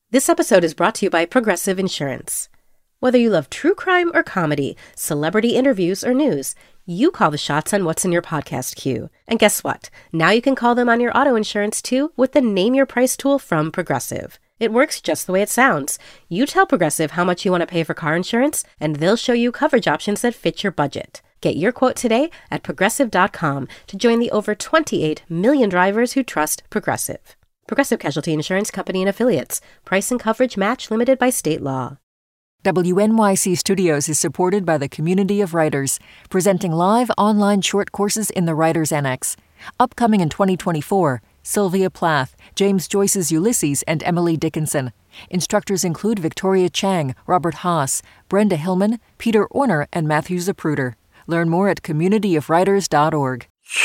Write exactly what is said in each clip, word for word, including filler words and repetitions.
This episode is brought to you by Progressive Insurance. Whether you love true crime or comedy, celebrity interviews or news, you call the shots on what's in your podcast queue. And guess what? Now you can call them on your auto insurance too with the Name Your Price tool from Progressive. It works just the way it sounds. You tell Progressive how much you want to pay for car insurance, and they'll show you coverage options that fit your budget. Get your quote today at progressive dot com to join the over twenty-eight million drivers who trust Progressive. Progressive Casualty Insurance Company and Affiliates. Price and coverage match limited by state law. W N Y C Studios is supported by the Community of Writers, presenting live online short courses in the Writers Annex. Upcoming in twenty twenty-four, Sylvia Plath, James Joyce's Ulysses, and Emily Dickinson. Instructors include Victoria Chang, Robert Haas, Brenda Hillman, Peter Orner, and Matthew Zapruder. Learn more at community of writers dot org.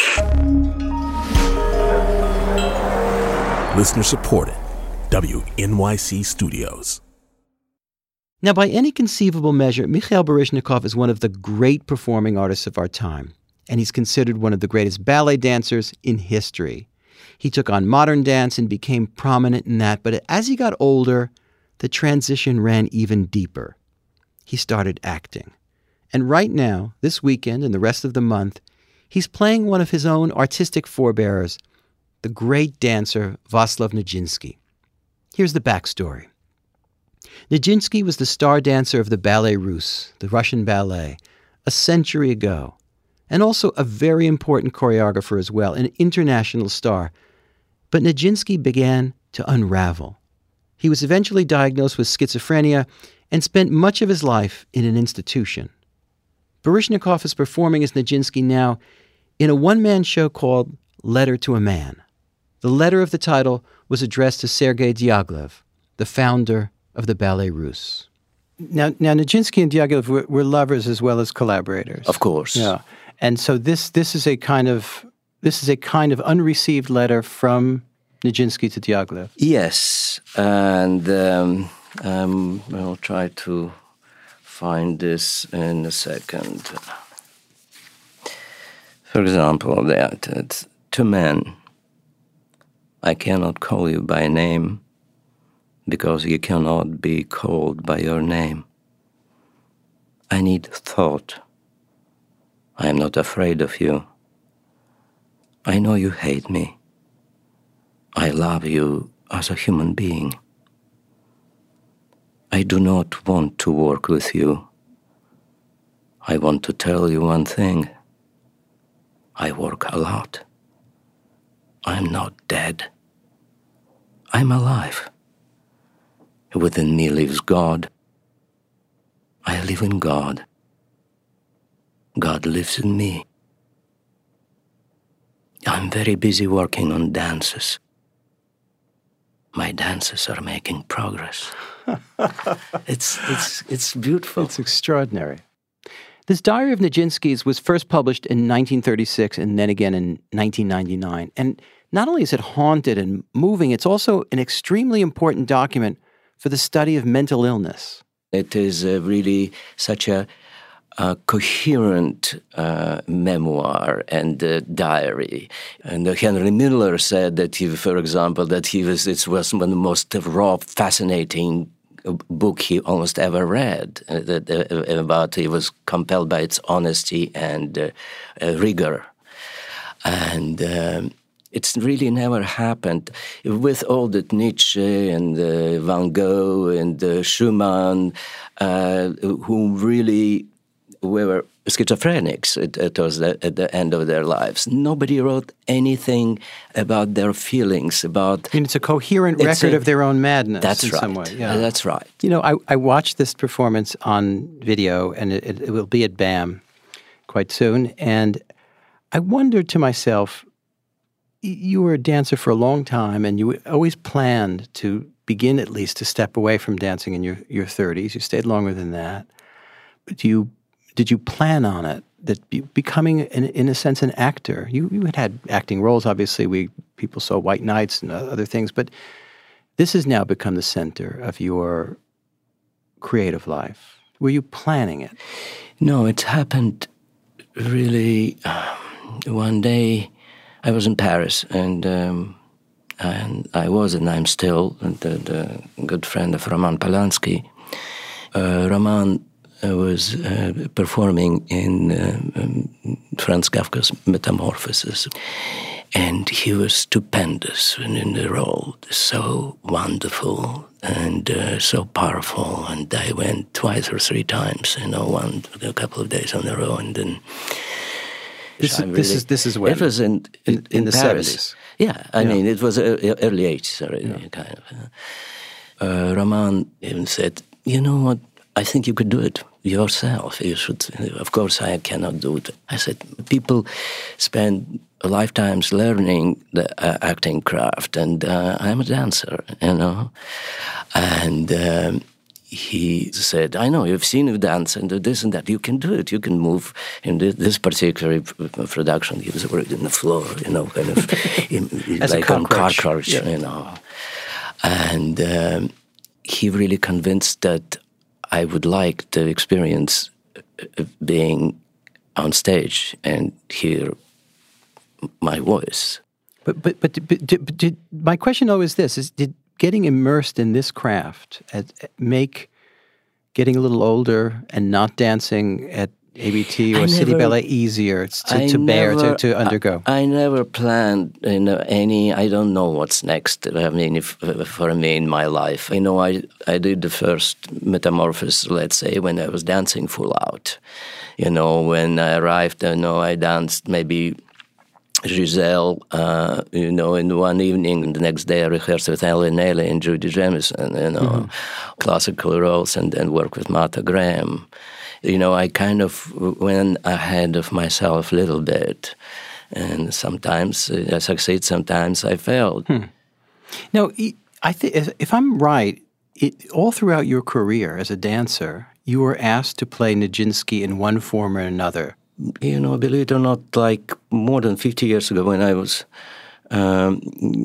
Listener supported. W N Y C Studios. Now, by any conceivable measure, Mikhail Baryshnikov is one of the great performing artists of our time, and he's considered one of the greatest ballet dancers in history. He took on modern dance and became prominent in that, but as he got older, the transition ran even deeper. He started acting. And right now, this weekend and the rest of the month, he's playing one of his own artistic forebearers, the great dancer Vaslav Nijinsky. Here's the backstory. Nijinsky was the star dancer of the Ballet Russe, the Russian ballet, a century ago, and also a very important choreographer as well, an international star. But Nijinsky began to unravel. He was eventually diagnosed with schizophrenia and spent much of his life in an institution. Baryshnikov is performing as Nijinsky now in a one-man show called Letter to a Man. The letter of the title was addressed to Sergei Diaghilev, the founder of the Ballet Russe. Now, now Nijinsky and Diaghilev were, were lovers as well as collaborators. Of course. Yeah. And so this this is a kind of this is a kind of unreceived letter from Nijinsky to Diaghilev. Yes, and um, um, I'll try to find this in a second. For example, that it's, to men, I cannot call you by name because you cannot be called by your name. I need thought. I am not afraid of you. I know you hate me. I love you as a human being. I do not want to work with you. I want to tell you one thing. I work a lot. I'm not dead. I'm alive. Within me lives God. I live in God. God lives in me. I'm very busy working on dances. My dances are making progress. it's it's it's beautiful. It's extraordinary. This Diary of Nijinsky's was first published in nineteen thirty-six and then again in nineteen ninety-nine. And not only is it haunted and moving, it's also an extremely important document for the study of mental illness. It is uh, really such a, a coherent uh, memoir and uh, diary. And uh, Henry Miller said that he, for example, that he was it was one of the most raw, fascinating book he almost ever read. Uh, that, uh, about he was compelled by its honesty and uh, uh, rigor, and. Um, It's really never happened. With all that Nietzsche and uh, Van Gogh and uh, Schumann, uh, who really were schizophrenics at, at, the, at the end of their lives. Nobody wrote anything about their feelings, about... I mean, it's a coherent record a, of their own madness that's in right. some way. Yeah. Uh, that's right. You know, I, I watched this performance on video, and it, it will be at B A M quite soon, and I wondered to myself... You were a dancer for a long time, and you always planned to begin at least to step away from dancing in your, your thirties. You stayed longer than that. But do you, did you plan on it, that be, becoming, in, in a sense, an actor? You, you had had acting roles, obviously. We people saw White Nights and other things, but this has now become the center of your creative life. Were you planning it? No, it happened really um, one day. I was in Paris, and um, and I was, and I'm still, the, the good friend of Roman Polanski. Uh, Roman uh, was uh, performing in uh, um, Franz Kafka's Metamorphosis, and he was stupendous in the role, so wonderful and uh, so powerful. And I went twice or three times, you know, one a couple of days on the row, and then. This, really, this is this is when it was in in, in, in the Paris. seventies. Yeah, I yeah. mean it was uh, early eighties already, yeah. kind of. Uh, uh, Roman even said, "You know what? I think you could do it yourself. You should." Of course, I cannot do it. I said, "People spend lifetimes learning the uh, acting craft, and uh, I'm a dancer, you know." And um, he said, "I know, you've seen you dance and this and that. You can do it. You can move." In this, this particular production, he was working on the floor, you know, kind of in, like a cockroach, yeah. you know. And um, he really convinced that I would like the experience of being on stage and hear my voice. But but but, but, did, but did, my question though is this: is did getting immersed in this craft at, make getting a little older and not dancing at A B T or never, City Ballet easier to, to bear, never, to, to undergo? I, I never planned you know, any, I don't know what's next, I mean, if, for me in my life. You know, I, I did the first Metamorphosis, let's say, when I was dancing full out. You know, when I arrived, you know, I danced maybe Giselle, uh, you know, in one evening, and the next day I rehearsed with Ellen Ailey and Judy Jamison, you know, mm-hmm. classical roles, and then work with Martha Graham. You know, I kind of went ahead of myself a little bit, and sometimes I succeed, sometimes I failed. Hmm. Now, I think if I'm right, it, all throughout your career as a dancer, you were asked to play Nijinsky in one form or another. You know, believe it or not, like more than fifty years ago when I was um,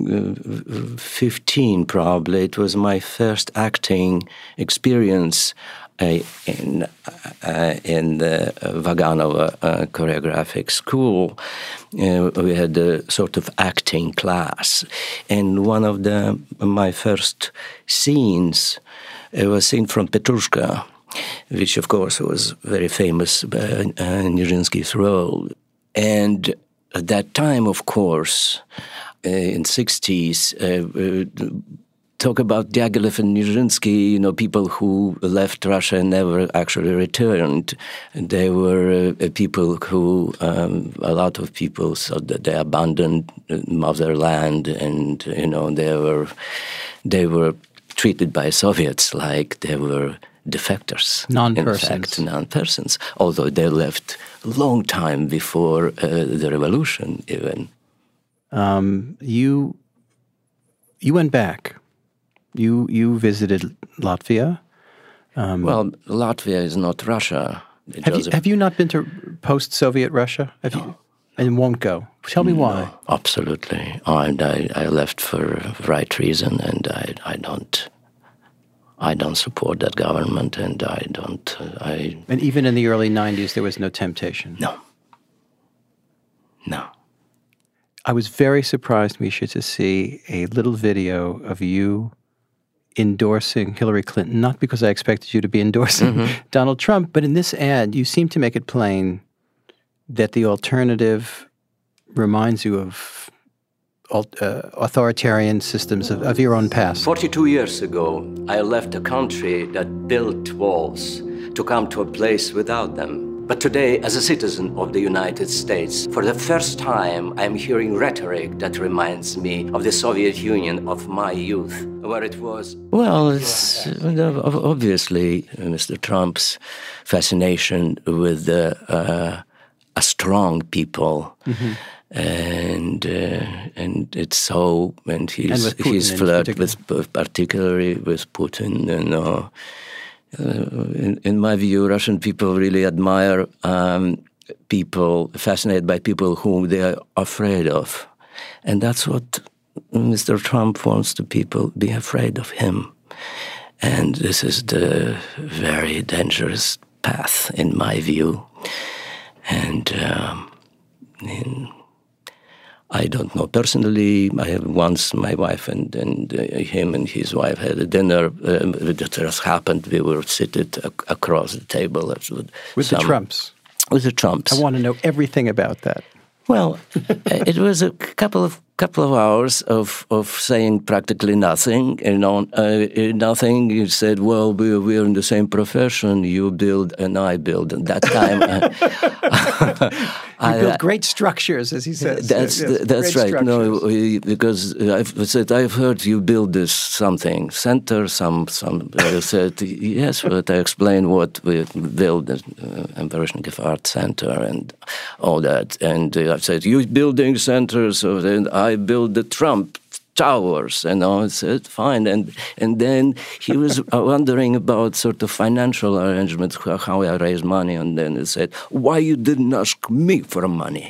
fifteen probably, it was my first acting experience uh, in, uh, in the Vaganova uh, choreographic school. Uh, we had a sort of acting class. And one of the my first scenes, it was a scene from Petrushka, which, of course, was very famous, uh, uh, Nijinsky's role. And at that time, of course, uh, in the sixties, uh, uh, talk about Diaghilev and Nijinsky, you know, people who left Russia and never actually returned. And they were uh, people who, um, a lot of people thought that they abandoned motherland, and, you know, they were, they were treated by Soviets like they were defectors, non-persons. In fact, non-persons, although they left a long time before uh, the revolution even. Um, you you went back. You you visited Latvia. Um, well, Latvia is not Russia. It have, you, have you not been to post-Soviet Russia? Have no. you? And won't go. Tell me why. No, absolutely. And I, I left for the right reason, and I, I don't... I don't support that government, and I don't... Uh, I And even in the early nineties, there was no temptation? No. No. I was very surprised, Misha, to see a little video of you endorsing Hillary Clinton, not because I expected you to be endorsing mm-hmm. Donald Trump, but in this ad, you seem to make it plain that the alternative reminds you of Uh, authoritarian systems of, of your own past. forty-two years ago, I left a country that built walls to come to a place without them. But today, as a citizen of the United States, for the first time, I'm hearing rhetoric that reminds me of the Soviet Union of my youth, where it was... Well, it's obviously Mister Trump's fascination with the, uh, a strong people. Mm-hmm. And uh, and it's so, and he's and he's flirted with, particularly with Putin. You know, uh, in, in my view, Russian people really admire um, people, fascinated by people whom they are afraid of, and that's what Mister Trump wants the people be afraid of him. And this is the very dangerous path, in my view. And um, in I don't know personally. I have once my wife and, and uh, him and his wife had a dinner. Um, it just happened. We were seated ac- across the table. With, with some, the Trumps? With the Trumps. I want to know everything about that. Well, it was a couple of couple of hours of, of saying practically nothing. You know, uh, nothing. You said, "Well, we we're in the same profession. You build and I build." And that time, uh, you I, build great structures, as he says. That's yes, that's great right. No, structures. we- because I've said I've heard you build this something center. Some some I said yes, but I explained what we build, uh, Baryshnikov Art Center and all that. And uh, I said you building centers, so then I build the Trump towers, and I said fine. And and then he was wondering about sort of financial arrangements, how, how I raise money, and then he said, "Why you didn't ask me for money?"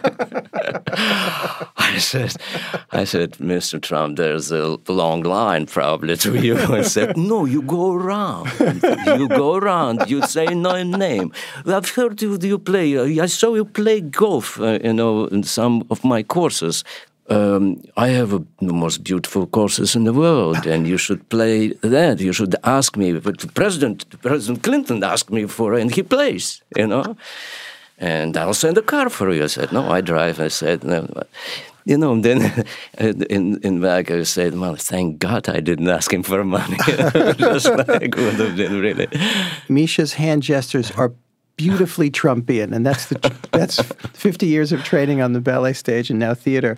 I said, I said, "Mister Trump, there's a long line probably to you." I said, "No, you go around. You go around. You say no name. I've heard you, you play. I saw you play golf, uh, you know, in some of my courses. Um, I have a, the most beautiful courses in the world, and you should play that. You should ask me." But the President, President Clinton asked me for it, and he plays, you know. And I'll send a car for you. I said, "No, I drive." I said, "No." You know, and then in in back I said, "Well, thank God I didn't ask him for money." Just like would have been really. Misha's hand gestures are beautifully Trumpian, and that's the that's fifty years of training on the ballet stage and now theater.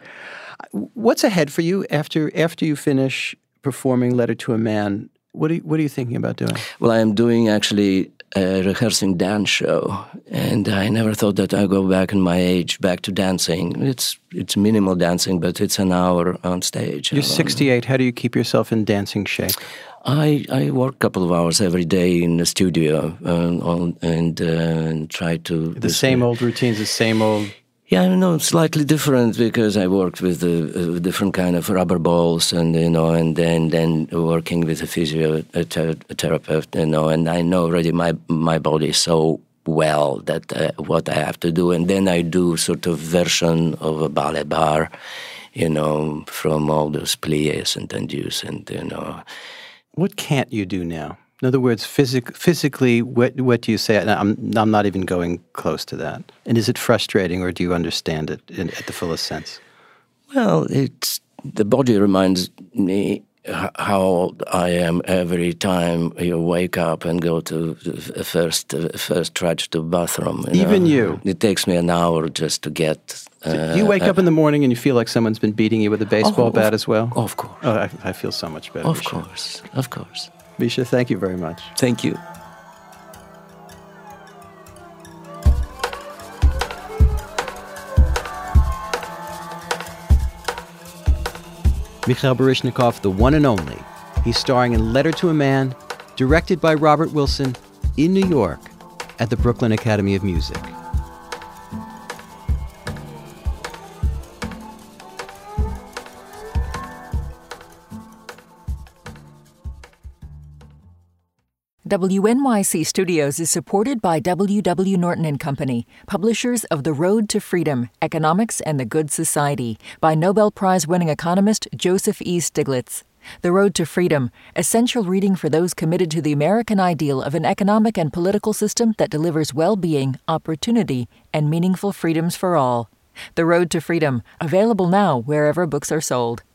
What's ahead for you after after you finish performing Letter to a Man? What are you, what are you thinking about doing? Well, I am doing actually a rehearsing dance show, and I never thought that I'd go back in my age back to dancing. It's it's minimal dancing, but it's an hour on stage. You're sixty-eight. How do you keep yourself in dancing shape? I, I work a couple of hours every day in the studio uh, on, and, uh, and try to... The same old routines, the same old... Yeah, no, slightly different because I worked with a, a different kind of rubber balls, and you know, and then then working with a physiotherapist, you know, and I know already my my body so well that uh, what I have to do, and then I do sort of version of a ballet bar, you know, from all those pliés and tendus, and you know. What can't you do now? In other words, physic- physically, what what do you say? I'm I'm not even going close to that. And is it frustrating, or do you understand it in, at the fullest sense? Well, it's the body reminds me how old I am every time you wake up and go to the first uh, first trudge to the bathroom. You Even know? you. It takes me an hour just to get. Uh, So you wake up in the morning and you feel like someone's been beating you with a baseball Oh, of- bat as well? Of course. Oh, I, I feel so much better. Of Misha. course. Of course. Misha, thank you very much. Thank you. Mikhail Baryshnikov, the one and only. He's starring in Letter to a Man, directed by Robert Wilson, in New York at the Brooklyn Academy of Music. W N Y C Studios is supported by W W. Norton and Company, publishers of The Road to Freedom, Economics and the Good Society, by Nobel Prize-winning economist Joseph E. Stiglitz. The Road to Freedom, essential reading for those committed to the American ideal of an economic and political system that delivers well-being, opportunity, and meaningful freedoms for all. The Road to Freedom, available now wherever books are sold.